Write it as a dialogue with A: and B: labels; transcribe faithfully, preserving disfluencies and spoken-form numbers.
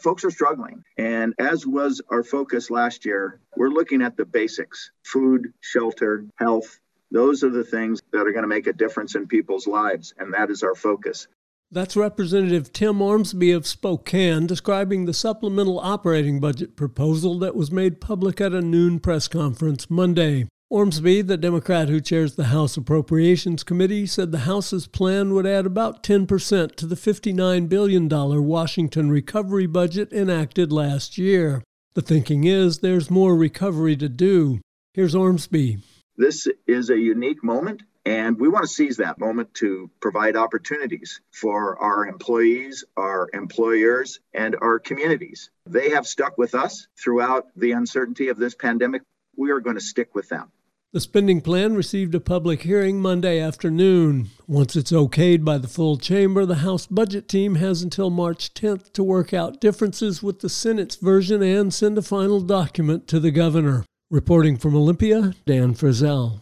A: folks are struggling. And as was our focus last year, we're looking at the basics: food, shelter, health. Those are the things that are going to make a difference in people's lives, and that is our focus.
B: That's Representative Tim Ormsby of Spokane describing the supplemental operating budget proposal that was made public at a noon press conference Monday. Ormsby, the Democrat who chairs the House Appropriations Committee, said the House's plan would add about ten percent to the fifty-nine billion dollars Washington recovery budget enacted last year. The thinking is there's more recovery to do. Here's Ormsby.
A: This is a unique moment, and we want to seize that moment to provide opportunities for our employees, our employers, and our communities. They have stuck with us throughout the uncertainty of this pandemic. We are going to stick with them.
B: The spending plan received a public hearing Monday afternoon. Once it's okayed by the full chamber, the House budget team has until March tenth to work out differences with the Senate's version and send a final document to the governor. Reporting from Olympia, Dan Frizzell.